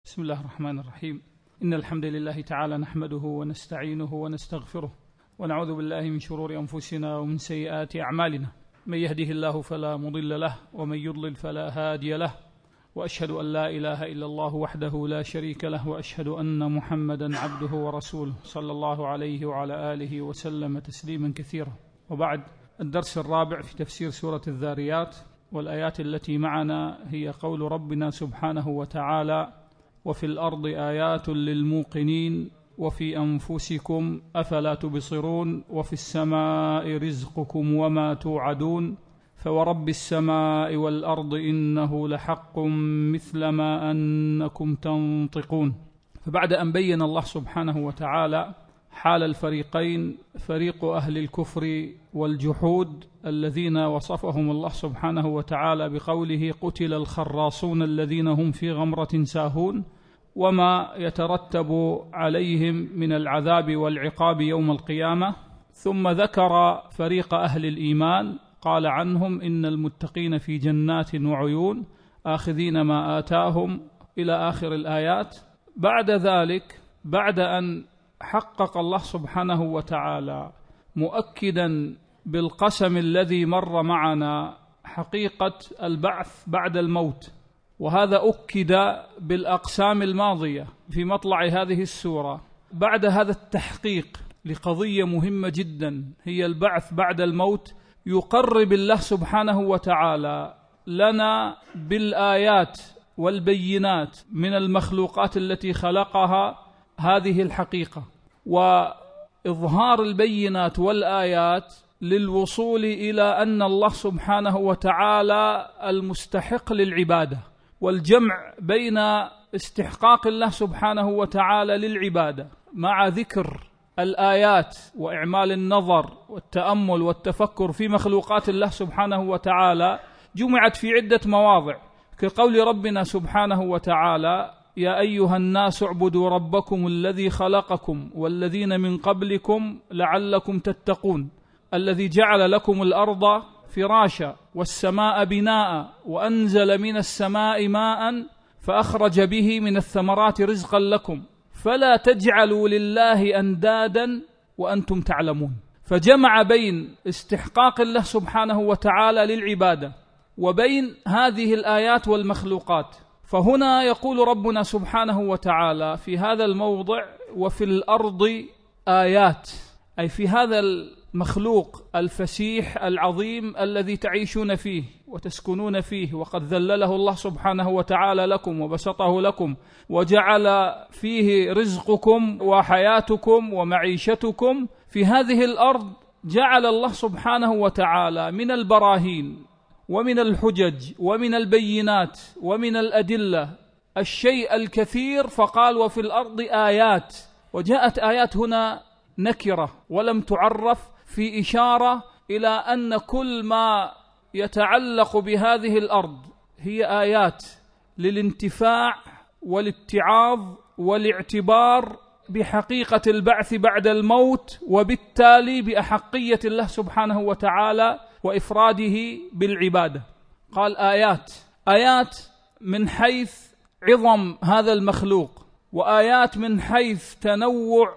بسم الله الرحمن الرحيم. إن الحمد لله تعالى نحمده ونستعينه ونستغفره ونعوذ بالله من شرور أنفسنا ومن سيئات أعمالنا، من يهده الله فلا مضل له ومن يضلل فلا هادي له، وأشهد أن لا إله إلا الله وحده لا شريك له، وأشهد أن محمدا عبده ورسوله صلى الله عليه وعلى آله وسلم تسليما كثيرا. وبعد، الدرس الرابع في تفسير سورة الذاريات، والآيات التي معنا هي قول ربنا سبحانه وتعالى: وفي الأرض آيات للموقنين وفي أنفسكم أفلا تبصرون وفي السماء رزقكم وما توعدون فورب السماء والأرض إنه لحق مثل ما أنكم تنطقون. فبعد أن بين الله سبحانه وتعالى حال الفريقين، فريق أهل الكفر والجحود الذين وصفهم الله سبحانه وتعالى بقوله: قتل الخراصون الذين هم في غمرة ساهون، وما يترتب عليهم من العذاب والعقاب يوم القيامة. ثم ذكر فريق أهل الإيمان، قال عنهم: إن المتقين في جنات وعيون آخذين ما آتاهم، إلى آخر الآيات. بعد ذلك، بعد أن حقق الله سبحانه وتعالى مؤكدا بالقسم الذي مر معنا حقيقة البعث بعد الموت، وهذا أكد بالأقسام الماضية في مطلع هذه السورة، بعد هذا التحقيق لقضية مهمة جدا هي البعث بعد الموت، يقرب الله سبحانه وتعالى لنا بالآيات والبينات من المخلوقات التي خلقها هذه الحقيقة، وإظهار البينات والآيات للوصول إلى أن الله سبحانه وتعالى المستحق للعبادة، والجمع بين استحقاق الله سبحانه وتعالى للعبادة مع ذكر الآيات وإعمال النظر والتأمل والتفكر في مخلوقات الله سبحانه وتعالى، جمعت في عدة مواضع، كقول ربنا سبحانه وتعالى: يا أيها الناس اعبدوا ربكم الذي خلقكم والذين من قبلكم لعلكم تتقون، الذي جعل لكم الأرض فراشا والسماء بناء وأنزل من السماء ماء فأخرج به من الثمرات رزقا لكم فلا تجعلوا لله أندادا وأنتم تعلمون. فجمع بين استحقاق الله سبحانه وتعالى للعبادة وبين هذه الآيات والمخلوقات. فهنا يقول ربنا سبحانه وتعالى في هذا الموضع: وفي الأرض آيات، أي في هذا المخلوق الفسيح العظيم الذي تعيشون فيه وتسكنون فيه، وقد ذلله الله سبحانه وتعالى لكم وبسطه لكم وجعل فيه رزقكم وحياتكم ومعيشتكم. في هذه الأرض جعل الله سبحانه وتعالى من البراهين ومن الحجج ومن البينات ومن الأدلة الشيء الكثير، فقال: وفي الأرض آيات. وجاءت آيات هنا نكرة ولم تعرف، في إشارة إلى أن كل ما يتعلق بهذه الأرض هي آيات للانتفاع والاتعاظ والاعتبار بحقيقة البعث بعد الموت، وبالتالي بأحقية الله سبحانه وتعالى وإفراده بالعبادة. قال آيات، آيات من حيث عظم هذا المخلوق، وآيات من حيث تنوع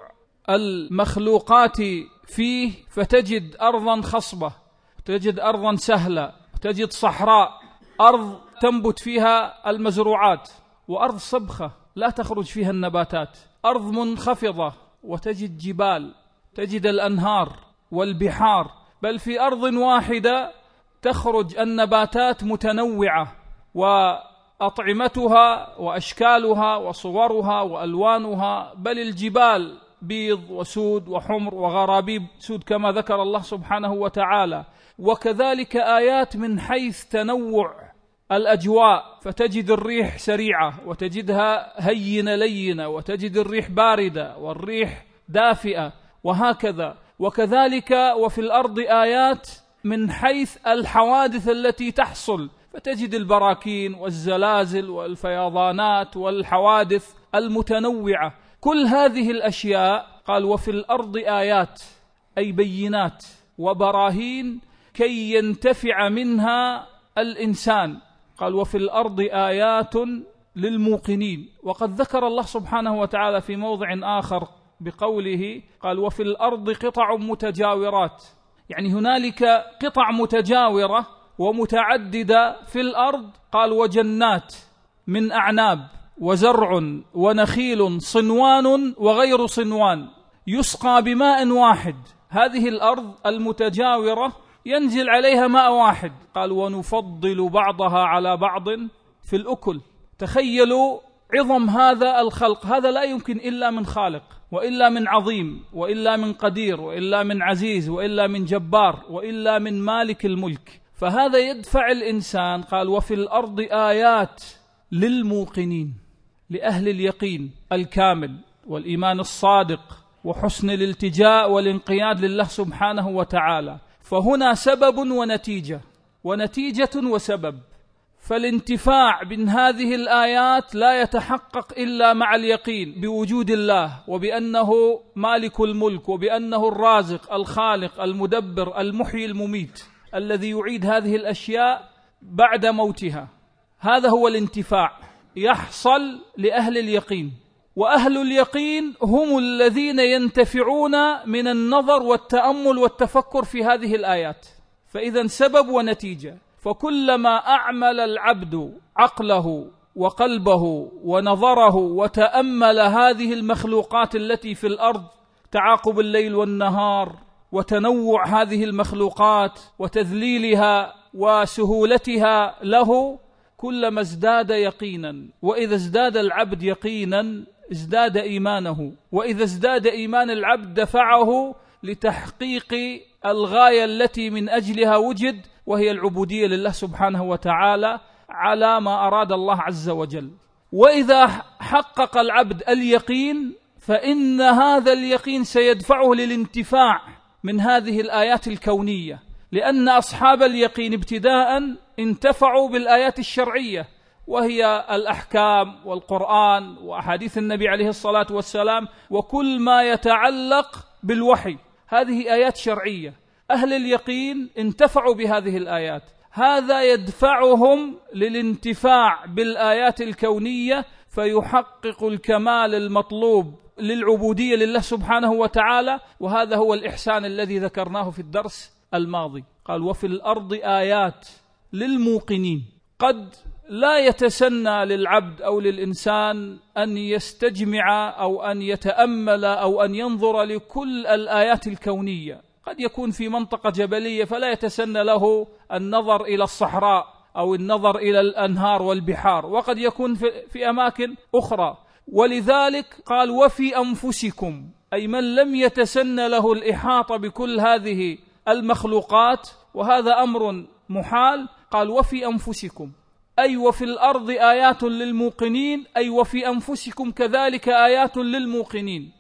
المخلوقات فيه، فتجد أرضا خصبة، تجد أرضا سهلة، تجد صحراء، أرض تنبت فيها المزروعات، وأرض صبخة لا تخرج فيها النباتات، أرض منخفضة وتجد جبال، تجد الأنهار والبحار، بل في أرض واحدة تخرج النباتات متنوعة، وأطعمتها وأشكالها وصورها وألوانها، بل الجبال بيض وسود وحمر وغرابيب سود كما ذكر الله سبحانه وتعالى. وكذلك آيات من حيث تنوع الأجواء، فتجد الريح سريعة وتجدها هينة لينة، وتجد الريح باردة والريح دافئة، وهكذا. وكذلك وفي الأرض آيات من حيث الحوادث التي تحصل، فتجد البراكين والزلازل والفيضانات والحوادث المتنوعة. كل هذه الأشياء قال: وفي الأرض آيات، أي بينات وبراهين كي ينتفع منها الإنسان. قال: وفي الأرض آيات للموقنين. وقد ذكر الله سبحانه وتعالى في موضع آخر بقوله قال وفي الأرض قطع متجاورات، يعني هنالك قطع متجاورة ومتعددة في الأرض. قال وجنات من أعناب وزرع ونخيل صنوان وغير صنوان يسقى بماء واحد. هذه الأرض المتجاورة ينزل عليها ماء واحد. قال ونفضل بعضها على بعض في الأكل. تخيلوا عظم هذا الخلق، هذا لا يمكن إلا من خالق، وإلا من عظيم، وإلا من قدير، وإلا من عزيز، وإلا من جبار، وإلا من مالك الملك. فهذا يدفع الإنسان. قال وفي الأرض آيات للموقنين، لأهل اليقين الكامل والإيمان الصادق وحسن الالتجاء والانقياد لله سبحانه وتعالى. فهنا سبب ونتيجة، ونتيجة وسبب. فالانتفاع من هذه الآيات لا يتحقق إلا مع اليقين بوجود الله، وبأنه مالك الملك، وبأنه الرازق الخالق المدبر المحيي المميت الذي يعيد هذه الأشياء بعد موتها. هذا هو الانتفاع يحصل لأهل اليقين. وأهل اليقين هم الذين ينتفعون من النظر والتأمل والتفكر في هذه الآيات. فإذا سبب ونتيجة. فكلما أعمل العبد عقله وقلبه ونظره وتأمل هذه المخلوقات التي في الأرض، تعاقب الليل والنهار وتنوع هذه المخلوقات وتذليلها وسهولتها له، كلما ازداد يقينا. وإذا ازداد العبد يقينا ازداد إيمانه، وإذا ازداد إيمان العبد دفعه لتحقيق الغاية التي من أجلها وجد، وهي العبودية لله سبحانه وتعالى على ما أراد الله عز وجل. وإذا حقق العبد اليقين فإن هذا اليقين سيدفعه للانتفاع من هذه الآيات الكونية، لأن أصحاب اليقين ابتداء انتفعوا بالآيات الشرعية، وهي الأحكام والقرآن وأحاديث النبي عليه الصلاة والسلام وكل ما يتعلق بالوحي. هذه آيات شرعية. أهل اليقين انتفعوا بهذه الآيات، هذا يدفعهم للانتفاع بالآيات الكونية، فيحقق الكمال المطلوب للعبودية لله سبحانه وتعالى. وهذا هو الإحسان الذي ذكرناه في الدرس الماضي. قال وفي الأرض آيات للموقنين. قد لا يتسنى للعبد أو للإنسان أن يستجمع أو أن يتأمل أو أن ينظر لكل الآيات الكونية. قد يكون في منطقة جبلية فلا يتسنى له النظر إلى الصحراء أو النظر إلى الأنهار والبحار، وقد يكون في أماكن أخرى. ولذلك قال وفي أنفسكم، أي من لم يتسنى له الإحاطة بكل هذه المخلوقات، وهذا أمر محال. قال وفي أنفسكم، أي وفي الأرض آيات للموقنين، أي وفي أنفسكم كذلك آيات للموقنين.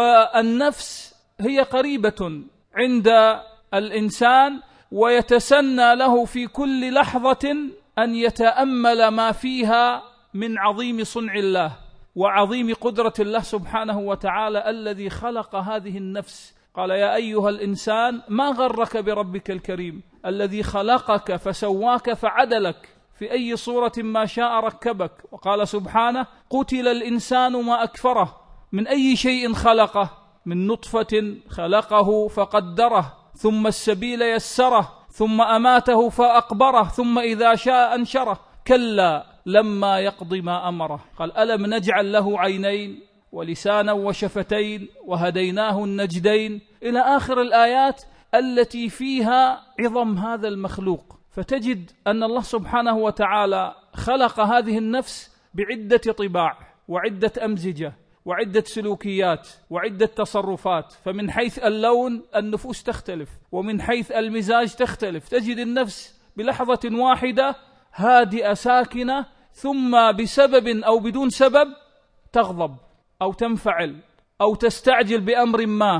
والنفس هي قريبة عند الإنسان، ويتسنى له في كل لحظة أن يتأمل ما فيها من عظيم صنع الله وعظيم قدرة الله سبحانه وتعالى الذي خلق هذه النفس. قال يا أيها الإنسان ما غرك بربك الكريم الذي خلقك فسواك فعدلك في أي صورة ما شاء ركبك. وقال سبحانه قتل الإنسان ما أكفره، من أي شيء خلقه؟ من نطفة خلقه فقدره، ثم السبيل يسره، ثم أماته فأقبره، ثم إذا شاء أنشره، كلا لما يقضي ما أمره. قال ألم نجعل له عينين ولسانا وشفتين وهديناه النجدين، إلى آخر الآيات التي فيها عظم هذا المخلوق. فتجد أن الله سبحانه وتعالى خلق هذه النفس بعدة طباع وعدة أمزجة وعدة سلوكيات وعدة تصرفات. فمن حيث اللون النفوس تختلف، ومن حيث المزاج تختلف. تجد النفس بلحظة واحدة هادئة ساكنة، ثم بسبب أو بدون سبب تغضب أو تنفعل أو تستعجل بأمر ما.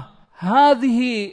هذه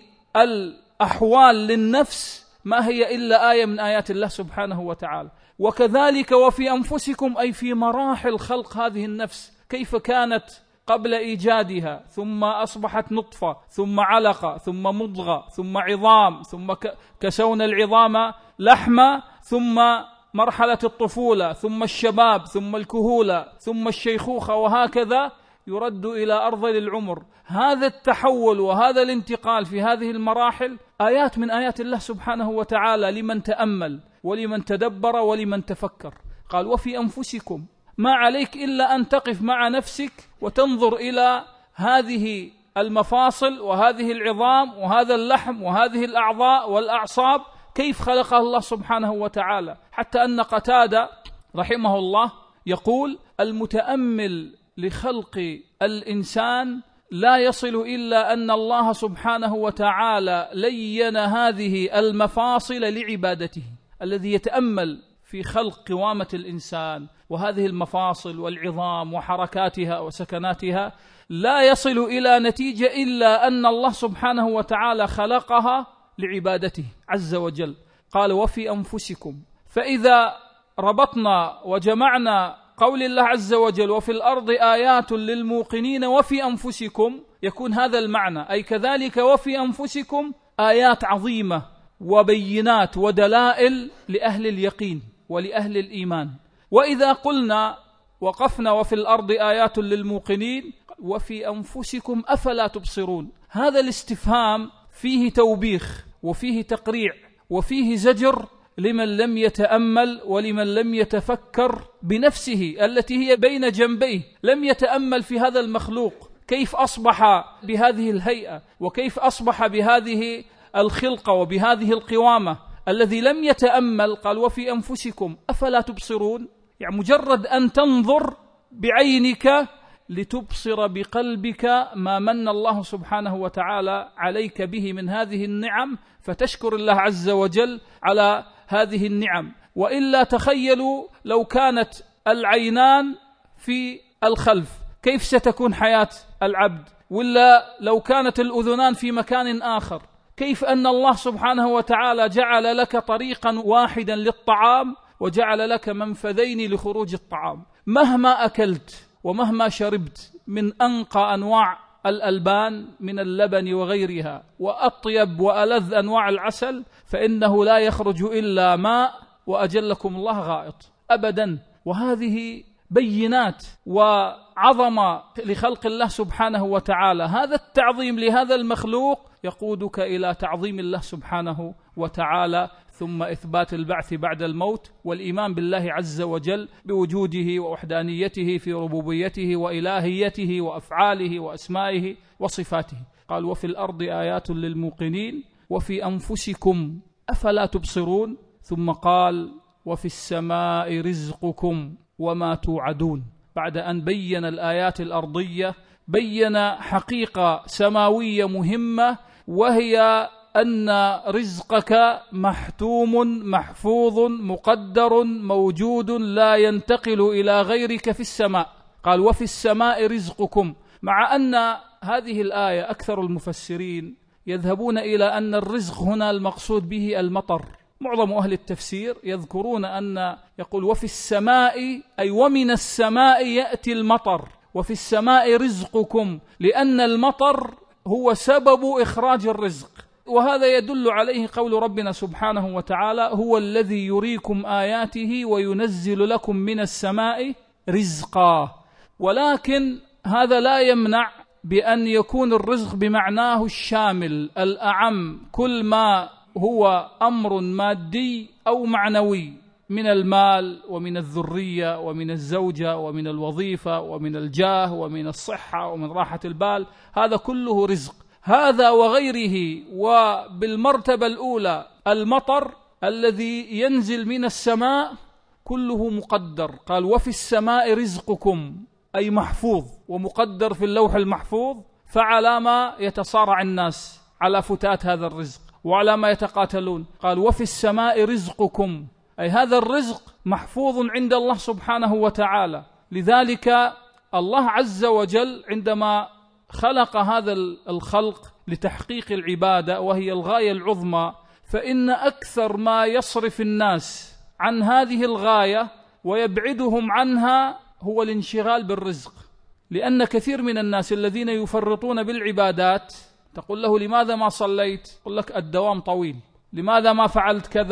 الأحوال للنفس ما هي إلا آية من آيات الله سبحانه وتعالى. وكذلك وفي أنفسكم، أي في مراحل خلق هذه النفس، كيف كانت قبل إيجادها، ثم أصبحت نطفة، ثم علقة، ثم مضغة، ثم عظام، ثم كسونا العظام لحما، ثم مرحلة الطفولة ثم الشباب ثم الكهولة ثم الشيخوخة وهكذا يرد إلى أرذل العمر. هذا التحول وهذا الانتقال في هذه المراحل آيات من آيات الله سبحانه وتعالى لمن تأمل ولمن تدبر ولمن تفكر. قال وفي أنفسكم، ما عليك إلا أن تقف مع نفسك وتنظر إلى هذه المفاصل وهذه العظام وهذا اللحم وهذه الأعضاء والأعصاب كيف خلقها الله سبحانه وتعالى، حتى أن قتادة رحمه الله يقول المتأمل لخلق الإنسان لا يصل إلا أن الله سبحانه وتعالى لين هذه المفاصل لعبادته. الذي يتأمل في خلق قوامة الإنسان وهذه المفاصل والعظام وحركاتها وسكناتها لا يصل إلى نتيجة إلا أن الله سبحانه وتعالى خلقها لعبادته عز وجل. قال وفي أنفسكم، فإذا ربطنا وجمعنا قول الله عز وجل وفي الأرض آيات للموقنين وفي أنفسكم، يكون هذا المعنى، أي كذلك وفي أنفسكم آيات عظيمة وبينات ودلائل لأهل اليقين ولأهل الإيمان. وإذا قلنا وقفنا وفي الأرض آيات للموقنين وفي أنفسكم أفلا تبصرون، هذا الاستفهام فيه توبيخ وفيه تقريع وفيه زجر لمن لم يتأمل ولمن لم يتفكر بنفسه التي هي بين جنبيه، لم يتأمل في هذا المخلوق كيف أصبح بهذه الهيئة وكيف أصبح بهذه الخلقة وبهذه القوامة. الذي لم يتأمل قال وفي أنفسكم أفلا تبصرون، يعني مجرد أن تنظر بعينك لتبصر بقلبك ما من الله سبحانه وتعالى عليك به من هذه النعم، فتشكر الله عز وجل على هذه النعم. وإلا تخيلوا لو كانت العينان في الخلف كيف ستكون حياة العبد، ولا لو كانت الأذنان في مكان آخر، كيف أن الله سبحانه وتعالى جعل لك طريقا واحدا للطعام وجعل لك منفذين لخروج الطعام. مهما أكلت ومهما شربت من أنقى أنواع الألبان من اللبن وغيرها وأطيب وألذ أنواع العسل، فإنه لا يخرج إلا ماء وأجلكم الله غائط أبدا. وهذه بينات وعظمة لخلق الله سبحانه وتعالى. هذا التعظيم لهذا المخلوق يقودك إلى تعظيم الله سبحانه وتعالى، ثم إثبات البعث بعد الموت والإيمان بالله عز وجل بوجوده ووحدانيته في ربوبيته وإلهيته وأفعاله وأسمائه وصفاته. قال وفي الأرض آيات للموقنين وفي أنفسكم أفلا تبصرون. ثم قال وفي السماء رزقكم وما توعدون. بعد أن بين الآيات الأرضية بين حقيقة سماوية مهمة، وهي أن رزقك محتوم محفوظ مقدر موجود لا ينتقل إلى غيرك في السماء. قال وفي السماء رزقكم، مع أن هذه الآية أكثر المفسرين يذهبون إلى أن الرزق هنا المقصود به المطر. معظم أهل التفسير يذكرون أن يقول وفي السماء أي ومن السماء يأتي المطر، وفي السماء رزقكم، لأن المطر هو سبب إخراج الرزق. وهذا يدل عليه قول ربنا سبحانه وتعالى هو الذي يريكم آياته وينزل لكم من السماء رزقا. ولكن هذا لا يمنع بأن يكون الرزق بمعناه الشامل الأعم، كل ما هو أمر مادي أو معنوي من المال ومن الذرية ومن الزوجة ومن الوظيفة ومن الجاه ومن الصحة ومن راحة البال، هذا كله رزق. هذا وغيره. وبالمرتبة الأولى المطر الذي ينزل من السماء كله مقدر. قال وفي السماء رزقكم، أي محفوظ ومقدر في اللوح المحفوظ، فعلى ما يتصارع الناس على فتات هذا الرزق وعلى ما يتقاتلون. قال وفي السماء رزقكم، أي هذا الرزق محفوظ عند الله سبحانه وتعالى. لذلك الله عز وجل عندما خلق هذا الخلق لتحقيق العبادة وهي الغاية العظمى، فإن أكثر ما يصرف الناس عن هذه الغاية ويبعدهم عنها هو الانشغال بالرزق. لأن كثير من الناس الذين يفرطون بالعبادات تقول له لماذا ما صليت؟ يقول لك الدوام طويل. لماذا ما فعلت كذا؟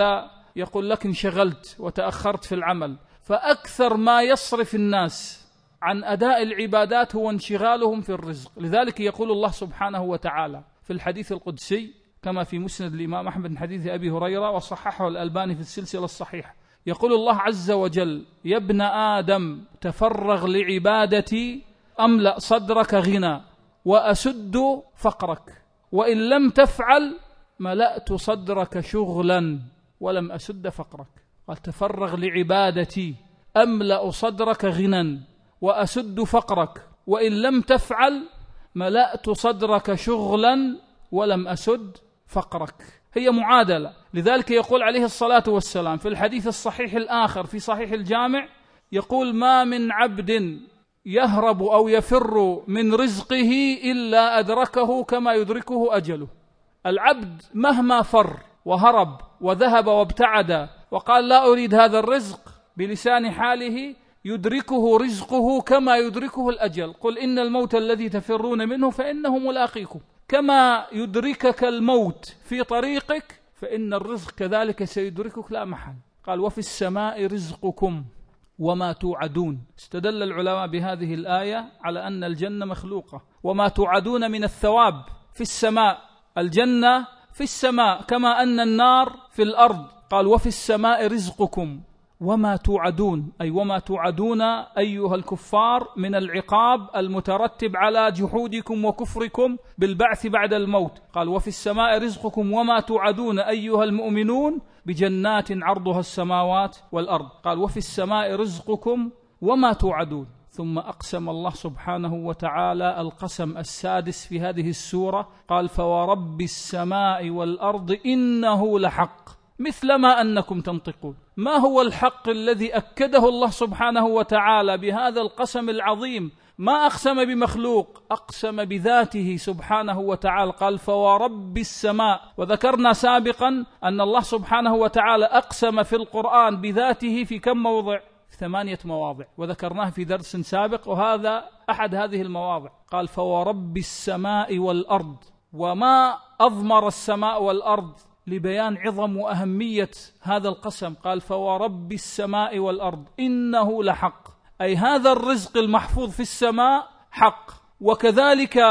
يقول لك انشغلت وتأخرت في العمل. فأكثر ما يصرف الناس عن أداء العبادات هو انشغالهم في الرزق. لذلك يقول الله سبحانه وتعالى في الحديث القدسي كما في مسند الإمام أحمد من حديث أبي هريرة وصححه الألباني في السلسلة الصحيحة، يقول الله عز وجل: يا ابن آدم تفرغ لعبادتي أملأ صدرك غنى وأسد فقرك، وإن لم تفعل ملأت صدرك شغلا ولم أسد فقرك. قال: تفرغ لعبادتي أملأ صدرك غنى وأسد فقرك، وإن لم تفعل ملأت صدرك شغلا ولم أسد فقرك. هي معادلة. لذلك يقول عليه الصلاة والسلام في الحديث الصحيح الآخر في صحيح الجامع، يقول: ما من عبد يهرب أو يفر من رزقه إلا أدركه كما يدركه أجله. العبد مهما فر وهرب وذهب وابتعد وقال لا أريد هذا الرزق، بلسان حاله يدركه رزقه كما يدركه الأجل. قل إن الموت الذي تفرون منه فإنه ملاقيكم، كما يدركك الموت في طريقك فإن الرزق كذلك سيدركك لا محل. قال: وفي السماء رزقكم وما توعدون. استدل العلماء بهذه الآية على أن الجنة مخلوقة، وما توعدون من الثواب في السماء. الجنة في السماء كما أن النار في الأرض. قال: وفي السماء رزقكم وما توعدون، أي وما توعدون أيها الكفار من العقاب المترتب على جحودكم وكفركم بالبعث بعد الموت. قال: وفي السماء رزقكم وما توعدون أيها المؤمنون بجنات عرضها السماوات والأرض. قال: وفي السماء رزقكم وما توعدون. ثم أقسم الله سبحانه وتعالى القسم السادس في هذه السورة، قال: فورب السماء والأرض إنه لحق مثلما أنكم تنطقون. ما هو الحق الذي أكده الله سبحانه وتعالى بهذا القسم العظيم؟ ما أقسم بمخلوق، أقسم بذاته سبحانه وتعالى. قال: فورب السماء. وذكرنا سابقا أن الله سبحانه وتعالى أقسم في القرآن بذاته في كم موضع؟ 8 مواضع، وذكرناه في درس سابق، وهذا أحد هذه المواضع. قال: فورب السماء والأرض. وما أضمر السماء والأرض لبيان عظم وأهمية هذا القسم. قال: فورب السماء والأرض إنه لحق، أي هذا الرزق المحفوظ في السماء حق، وكذلك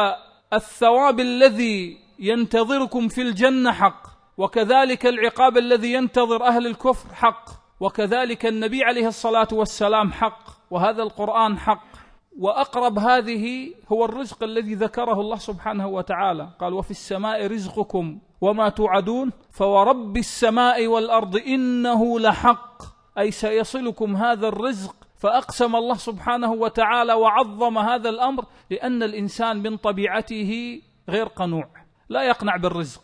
الثواب الذي ينتظركم في الجنة حق، وكذلك العقاب الذي ينتظر أهل الكفر حق، وكذلك النبي عليه الصلاة والسلام حق، وهذا القرآن حق. وأقرب هذه هو الرزق الذي ذكره الله سبحانه وتعالى. قال: وفي السماء رزقكم وما توعدون فورب السماء والأرض إنه لحق، أي سيصلكم هذا الرزق. فأقسم الله سبحانه وتعالى وعظم هذا الأمر، لأن الإنسان من طبيعته غير قنوع، لا يقنع بالرزق،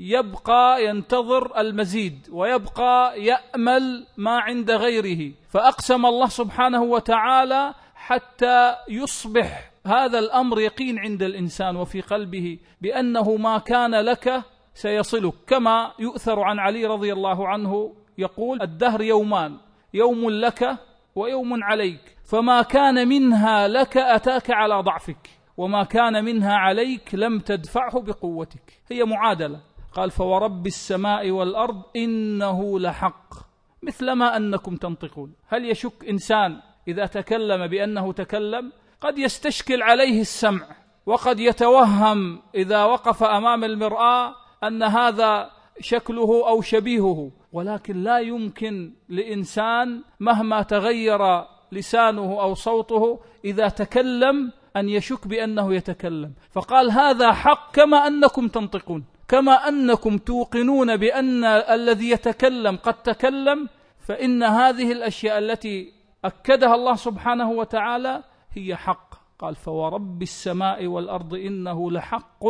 يبقى ينتظر المزيد ويبقى يأمل ما عند غيره. فأقسم الله سبحانه وتعالى حتى يصبح هذا الأمر يقين عند الإنسان وفي قلبه بأنه ما كان لك سيصلك، كما يؤثر عن علي رضي الله عنه يقول: الدهر يومان، يوم لك ويوم عليك، فما كان منها لك أتاك على ضعفك، وما كان منها عليك لم تدفعه بقوتك. هي معادلة. قال: فورب السماء والأرض إنه لحق مثلما أنكم تنطقون. هل يشك إنسان إذا تكلم بأنه تكلم؟ قد يستشكل عليه السمع، وقد يتوهم إذا وقف أمام المرآة أن هذا شكله أو شبيهه، ولكن لا يمكن لإنسان مهما تغير لسانه أو صوته إذا تكلم أن يشك بأنه يتكلم. فقال: هذا حق كما أنكم تنطقون، كما أنكم توقنون بأن الذي يتكلم قد تكلم، فإن هذه الأشياء التي أكدها الله سبحانه وتعالى هي حق. قال: فورب السماء والأرض إنه لحق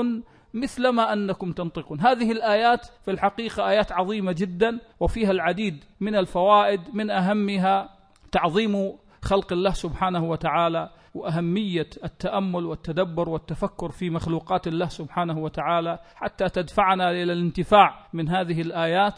مثلما أنكم تنطقون. هذه الآيات في الحقيقة آيات عظيمة جدا، وفيها العديد من الفوائد، من أهمها تعظيم خلق الله سبحانه وتعالى، وأهمية التأمل والتدبر والتفكر في مخلوقات الله سبحانه وتعالى، حتى تدفعنا إلى الانتفاع من هذه الآيات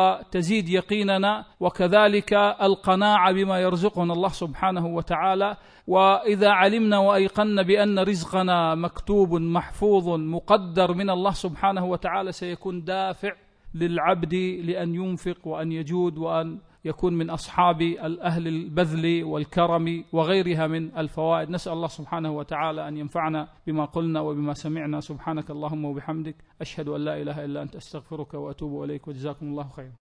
وتزيد يقيننا، وكذلك القناعة بما يرزقنا الله سبحانه وتعالى. وإذا علمنا وأيقنا بأن رزقنا مكتوب محفوظ مقدر من الله سبحانه وتعالى، سيكون دافع للعبد لأن ينفق وأن يجود وأن يكون من أصحاب الأهل البذل والكرم وغيرها من الفوائد. نسأل الله سبحانه وتعالى أن ينفعنا بما قلنا وبما سمعنا. سبحانك اللهم وبحمدك، أشهد أن لا إله إلا أنت، أستغفرك وأتوب إليك، وجزاكم الله خيرا.